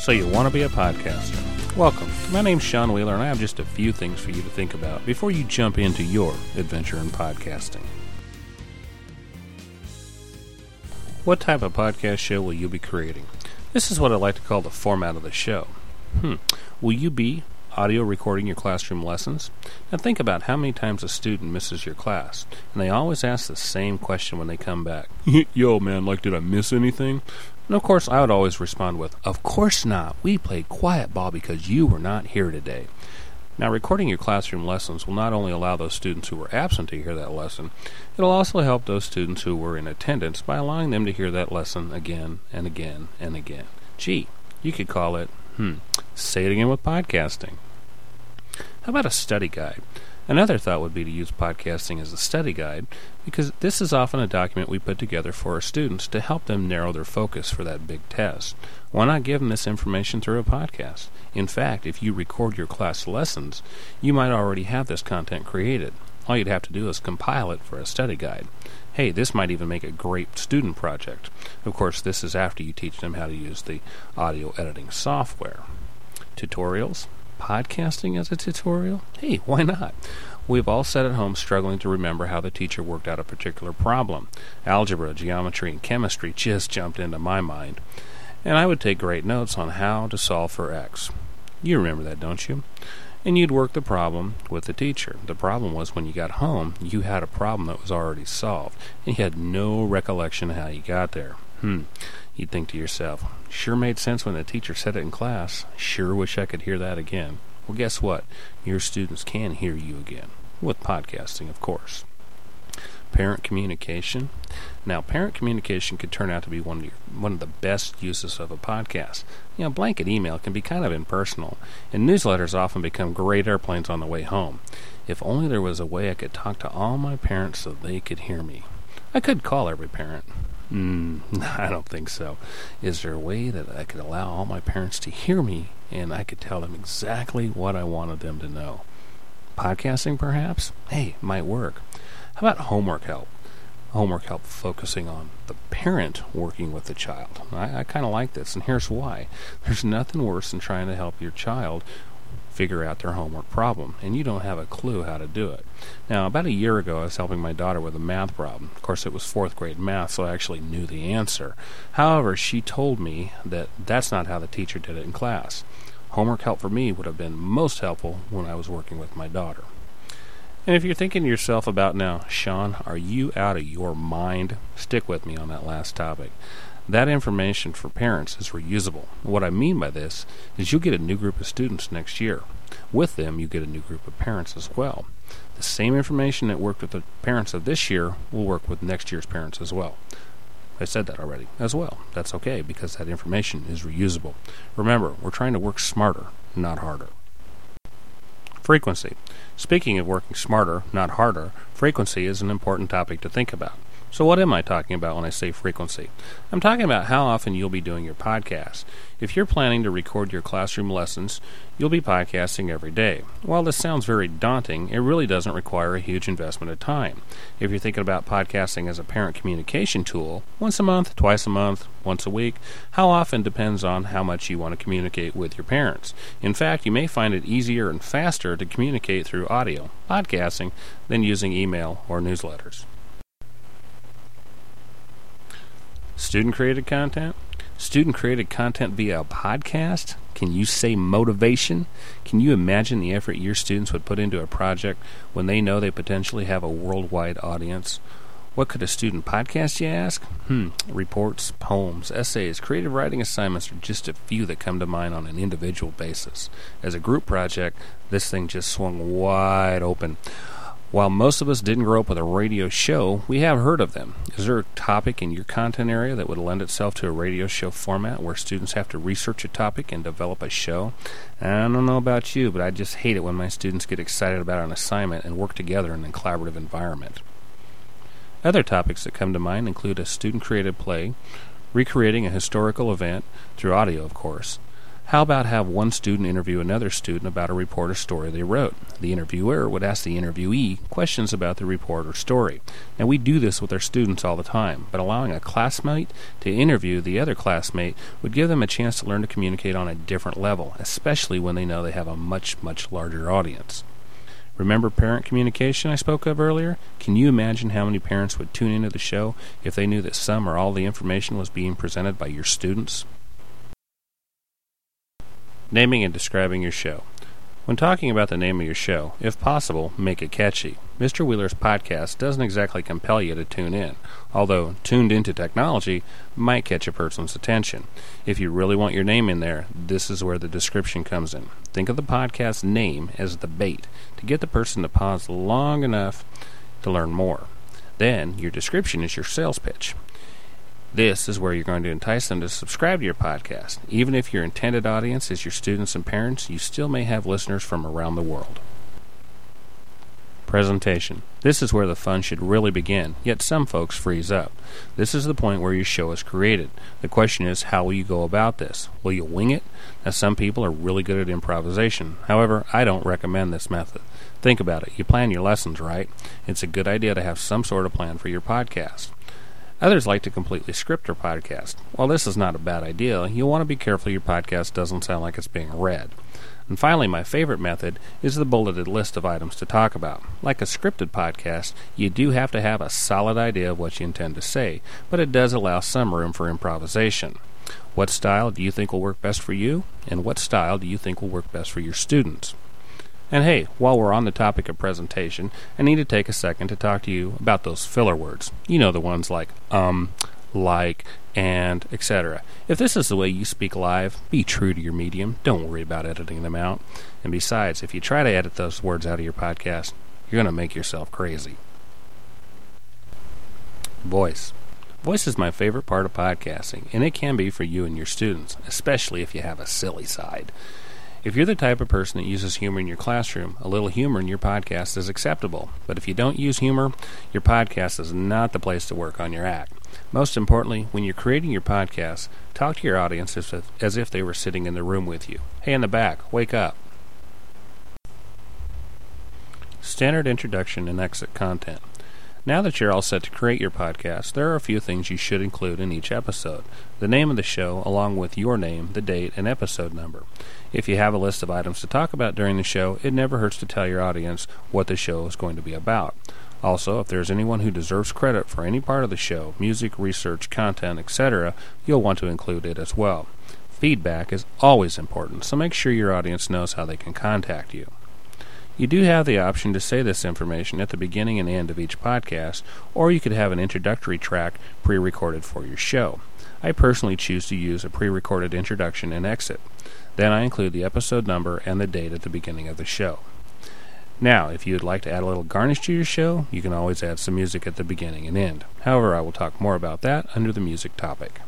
So you want to be a podcaster? Welcome. My name's Sean Wheeler, and I have just a few things for you to think about before you jump into your adventure in podcasting. What type of podcast show will you be creating? This is what I like to call the format of the show. Will you be audio recording your classroom lessons? Now think about how many times a student misses your class, and they always ask the same question when they come back. Yo, man, did I miss anything? And of course, I would always respond with, of course not. We played quiet ball because you were not here today. Now, recording your classroom lessons will not only allow those students who were absent to hear that lesson, it'll also help those students who were in attendance by allowing them to hear that lesson again and again and again. Gee, you could call it, say it again with podcasting. How about a study guide? Another thought would be to use podcasting as a study guide, because this is often a document we put together for our students to help them narrow their focus for that big test. Why not give them this information through a podcast? In fact, if you record your class lessons, you might already have this content created. All you'd have to do is compile it for a study guide. Hey, this might even make a great student project. Of course, this is after you teach them how to use the audio editing software. Tutorials? Podcasting as a tutorial? Hey, why not? We've all sat at home struggling to remember how the teacher worked out a particular problem. Algebra, geometry, and chemistry just jumped into my mind. And I would take great notes on how to solve for X. You remember that, don't you? And you'd work the problem with the teacher. The problem was when you got home, you had a problem that was already solved, and you had no recollection of how you got there. You'd think to yourself, sure made sense when the teacher said it in class. Sure wish I could hear that again. Well, guess what? Your students can hear you again. With podcasting, of course. Parent communication. Now, parent communication could turn out to be one of the best uses of a podcast. Blanket email can be kind of impersonal, and newsletters often become great airplanes on the way home. If only there was a way I could talk to all my parents so they could hear me. I could call every parent. I don't think so. Is there a way that I could allow all my parents to hear me and I could tell them exactly what I wanted them to know? Podcasting, perhaps? Hey, might work. How about homework help? Homework help focusing on the parent working with the child. I kind of like this, and here's why. There's nothing worse than trying to help your child figure out their homework problem, and you don't have a clue how to do it. Now, about a year ago, I was helping my daughter with a math problem. Of course, it was 4th grade math, so I actually knew the answer. However, she told me that that's not how the teacher did it in class. Homework help for me would have been most helpful when I was working with my daughter. And if you're thinking to yourself about now, Sean, are you out of your mind? Stick with me on that last topic. That information for parents is reusable. What I mean by this is you'll get a new group of students next year. With them, you get a new group of parents as well. The same information that worked with the parents of this year will work with next year's parents as well. I said that already as well. That's okay because that information is reusable. Remember, we're trying to work smarter, not harder. Frequency. Speaking of working smarter, not harder, frequency is an important topic to think about. So what am I talking about when I say frequency? I'm talking about how often you'll be doing your podcast. If you're planning to record your classroom lessons, you'll be podcasting every day. While this sounds very daunting, it really doesn't require a huge investment of time. If you're thinking about podcasting as a parent communication tool, once a month, twice a month, once a week, how often depends on how much you want to communicate with your parents. In fact, you may find it easier and faster to communicate through audio, podcasting, than using email or newsletters. Student-created content? Student-created content via a podcast? Can you say motivation? Can you imagine the effort your students would put into a project when they know they potentially have a worldwide audience? What could a student podcast, you ask? Reports, poems, essays, creative writing assignments are just a few that come to mind on an individual basis. As a group project, this thing just swung wide open. While most of us didn't grow up with a radio show, we have heard of them. Is there a topic in your content area that would lend itself to a radio show format where students have to research a topic and develop a show? I don't know about you, but I just hate it when my students get excited about an assignment and work together in a collaborative environment. Other topics that come to mind include a student-created play, recreating a historical event, through audio of course, How about have one student interview another student about a report or story they wrote? The interviewer would ask the interviewee questions about the report or story. Now, we do this with our students all the time, but allowing a classmate to interview the other classmate would give them a chance to learn to communicate on a different level, especially when they know they have a much, much larger audience. Remember parent communication I spoke of earlier? Can you imagine how many parents would tune into the show if they knew that some or all the information was being presented by your students? Naming and describing your show. When talking about the name of your show, if possible, make it catchy. Mr. Wheeler's podcast doesn't exactly compel you to tune in, although Tuned Into Technology might catch a person's attention. If you really want your name in there, this is where the description comes in. Think of the podcast name as the bait to get the person to pause long enough to learn more. Then, your description is your sales pitch. This is where you're going to entice them to subscribe to your podcast. Even if your intended audience is your students and parents, you still may have listeners from around the world. Presentation. This is where the fun should really begin, yet some folks freeze up. This is the point where your show is created. The question is, how will you go about this? Will you wing it? Now, some people are really good at improvisation. However, I don't recommend this method. Think about it. You plan your lessons, right? It's a good idea to have some sort of plan for your podcast. Others like to completely script their podcast. While this is not a bad idea, you'll want to be careful your podcast doesn't sound like it's being read. And finally, my favorite method is the bulleted list of items to talk about. Like a scripted podcast, you do have to have a solid idea of what you intend to say, but it does allow some room for improvisation. What style do you think will work best for you? And what style do you think will work best for your students? And hey, while we're on the topic of presentation, I need to take a second to talk to you about those filler words. You know, the ones like, like, and, etc. If this is the way you speak live, be true to your medium. Don't worry about editing them out. And besides, if you try to edit those words out of your podcast, you're going to make yourself crazy. Voice. Voice is my favorite part of podcasting, and it can be for you and your students, especially if you have a silly side. If you're the type of person that uses humor in your classroom, a little humor in your podcast is acceptable. But if you don't use humor, your podcast is not the place to work on your act. Most importantly, when you're creating your podcast, talk to your audience as if they were sitting in the room with you. Hey, in the back, wake up. Standard introduction and exit content. Now that you're all set to create your podcast, there are a few things you should include in each episode. The name of the show, along with your name, the date, and episode number. If you have a list of items to talk about during the show, it never hurts to tell your audience what the show is going to be about. Also, if there's anyone who deserves credit for any part of the show, music, research, content, etc., you'll want to include it as well. Feedback is always important, so make sure your audience knows how they can contact you. You do have the option to say this information at the beginning and end of each podcast, or you could have an introductory track pre-recorded for your show. I personally choose to use a pre-recorded introduction and exit. Then I include the episode number and the date at the beginning of the show. Now, if you would like to add a little garnish to your show, you can always add some music at the beginning and end. However, I will talk more about that under the music topic.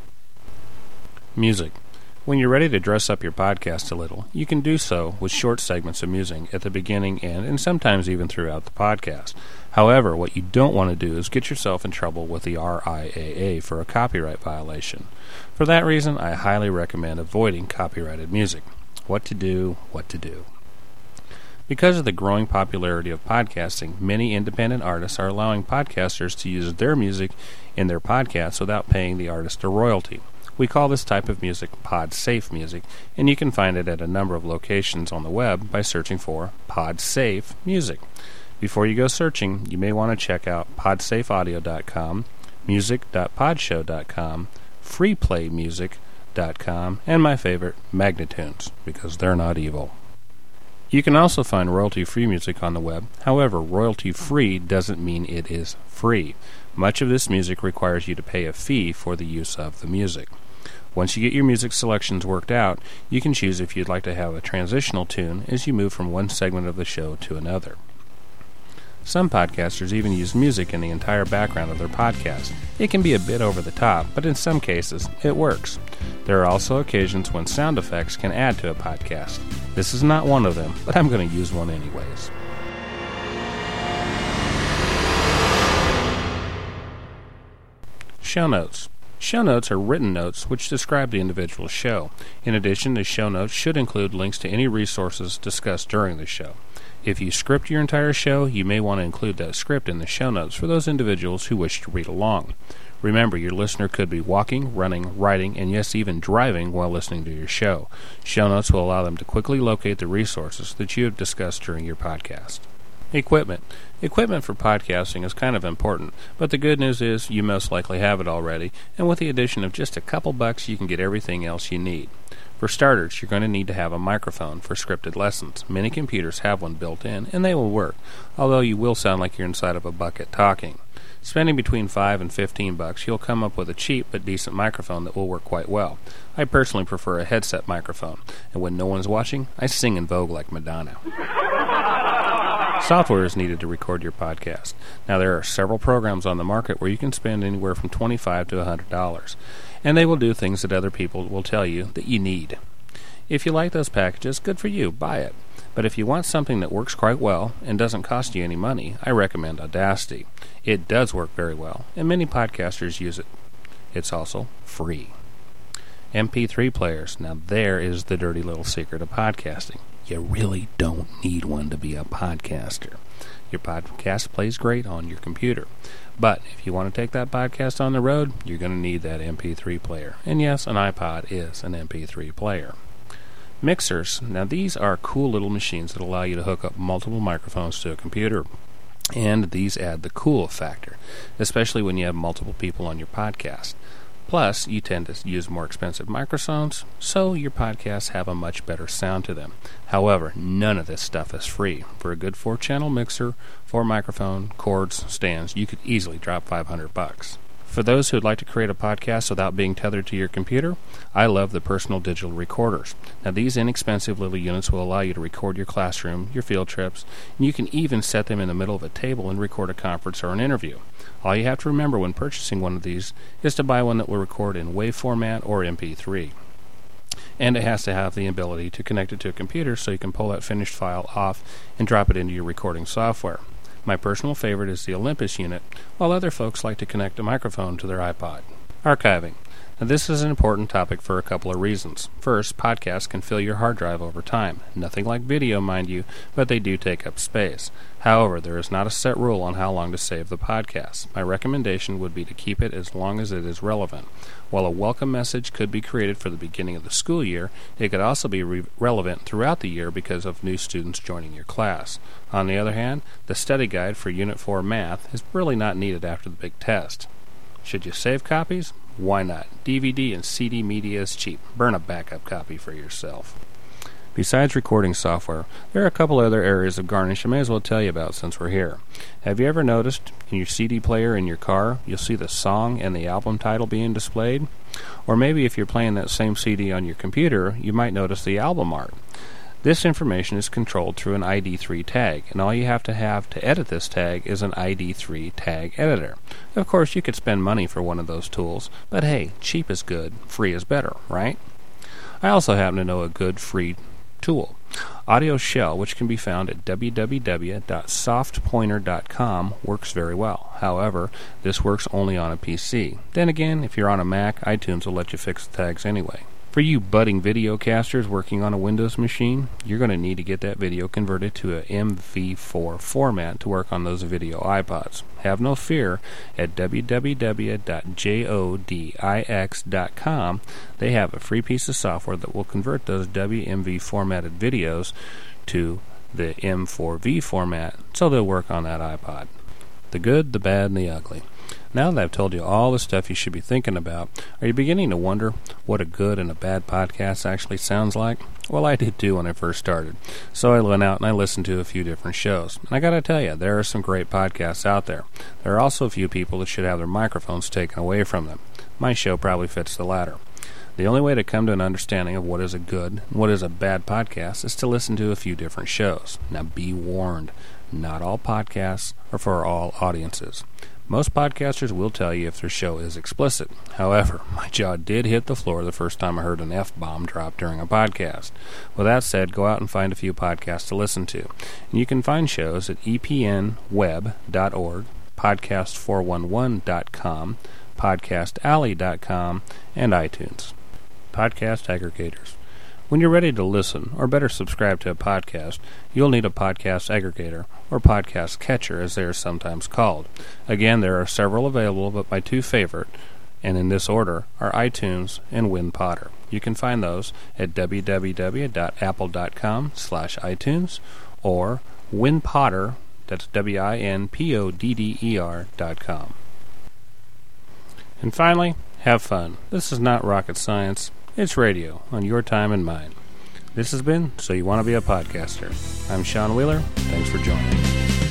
Music. When you're ready to dress up your podcast a little, you can do so with short segments of music at the beginning, end, and sometimes even throughout the podcast. However, what you don't want to do is get yourself in trouble with the RIAA for a copyright violation. For that reason, I highly recommend avoiding copyrighted music. What to do. Because of the growing popularity of podcasting, many independent artists are allowing podcasters to use their music in their podcasts without paying the artist a royalty. We call this type of music PodSafe music, and you can find it at a number of locations on the web by searching for PodSafe music. Before you go searching, you may want to check out podsafeaudio.com, music.podshow.com, freeplaymusic.com, and my favorite, Magnitunes, because they're not evil. You can also find royalty-free music on the web. However, royalty-free doesn't mean it is free. Much of this music requires you to pay a fee for the use of the music. Once you get your music selections worked out, you can choose if you'd like to have a transitional tune as you move from one segment of the show to another. Some podcasters even use music in the entire background of their podcast. It can be a bit over the top, but in some cases, it works. There are also occasions when sound effects can add to a podcast. This is not one of them, but I'm going to use one anyways. Show notes. Show notes are written notes which describe the individual show. In addition, the show notes should include links to any resources discussed during the show. If you script your entire show, you may want to include that script in the show notes for those individuals who wish to read along. Remember, your listener could be walking, running, riding, and yes, even driving while listening to your show. Show notes will allow them to quickly locate the resources that you have discussed during your podcast. Equipment. Equipment for podcasting is kind of important, but the good news is you most likely have it already, and with the addition of just a couple bucks, you can get everything else you need. For starters, you're going to need to have a microphone for scripted lessons. Many computers have one built in, and they will work, although you will sound like you're inside of a bucket talking. Spending between $5 and $15, you'll come up with a cheap but decent microphone that will work quite well. I personally prefer a headset microphone, and when no one's watching, I sing in Vogue like Madonna. Software is needed to record your podcast. Now, there are several programs on the market where you can spend anywhere from $25 to $100, and they will do things that other people will tell you that you need. If you like those packages, good for you, buy it. But if you want something that works quite well and doesn't cost you any money, I recommend Audacity. It does work very well, and many podcasters use it. It's also free. MP3 players. Now there is the dirty little secret of podcasting. You really don't need one to be a podcaster. Your podcast plays great on your computer. But if you want to take that podcast on the road, you're going to need that MP3 player. And yes, an iPod is an MP3 player. Mixers. Now these are cool little machines that allow you to hook up multiple microphones to a computer. And these add the cool factor, especially when you have multiple people on your podcast. Plus, you tend to use more expensive microphones, so your podcasts have a much better sound to them. However, none of this stuff is free. For a good 4-channel mixer, 4 microphone, cords, stands, you could easily drop $500. For those who would like to create a podcast without being tethered to your computer, I love the personal digital recorders. Now, these inexpensive little units will allow you to record your classroom, your field trips, and you can even set them in the middle of a table and record a conference or an interview. All you have to remember when purchasing one of these is to buy one that will record in WAV format or MP3. And it has to have the ability to connect it to a computer so you can pull that finished file off and drop it into your recording software. My personal favorite is the Olympus unit, while other folks like to connect a microphone to their iPod. Archiving. Now, this is an important topic for a couple of reasons. First, podcasts can fill your hard drive over time. Nothing like video, mind you, but they do take up space. However, there is not a set rule on how long to save the podcast. My recommendation would be to keep it as long as it is relevant. While a welcome message could be created for the beginning of the school year, it could also be relevant throughout the year because of new students joining your class. On the other hand, the study guide for Unit 4 Math is really not needed after the big test. Should you save copies? Why not? DVD and CD media is cheap. Burn a backup copy for yourself. Besides recording software, there are a couple other areas of garnish I may as well tell you about since we're here. Have you ever noticed in your CD player in your car, you'll see the song and the album title being displayed? Or maybe if you're playing that same CD on your computer, you might notice the album art. This information is controlled through an ID3 tag, and all you have to edit this tag is an ID3 tag editor. Of course, you could spend money for one of those tools, but hey, cheap is good, free is better, right? I also happen to know a good free tool. Audio Shell, which can be found at www.softpointer.com, works very well. However, this works only on a PC. Then again, if you're on a Mac, iTunes will let you fix the tags anyway. For you budding videocasters working on a Windows machine, you're going to need to get that video converted to a MV4 format to work on those video iPods. Have no fear, at www.jodix.com, they have a free piece of software that will convert those WMV formatted videos to the M4V format, so they'll work on that iPod. The good, the bad, and the ugly. Now that I've told you all the stuff you should be thinking about, are you beginning to wonder what a good and a bad podcast actually sounds like? Well, I did too when I first started. So I went out and I listened to a few different shows. And I gotta tell you, there are some great podcasts out there. There are also a few people that should have their microphones taken away from them. My show probably fits the latter. The only way to come to an understanding of what is a good and what is a bad podcast is to listen to a few different shows. Now be warned, not all podcasts are for all audiences. Most podcasters will tell you if their show is explicit. However, my jaw did hit the floor the first time I heard an F-bomb drop during a podcast. With that said, go out and find a few podcasts to listen to. And you can find shows at epnweb.org, podcast411.com, podcastalley.com, and iTunes. Podcast aggregators. When you're ready to listen, or better subscribe to a podcast, you'll need a podcast aggregator, or podcast catcher as they are sometimes called. Again, there are several available, but my two favorite, and in this order, are iTunes and WinPodder. You can find those at www.apple.com/iTunes or WinPodder, that's WINPODDER.com. And finally, have fun. This is not rocket science. It's radio on your time and mine. This has been So You Want to Be a Podcaster. I'm Sean Wheeler. Thanks for joining.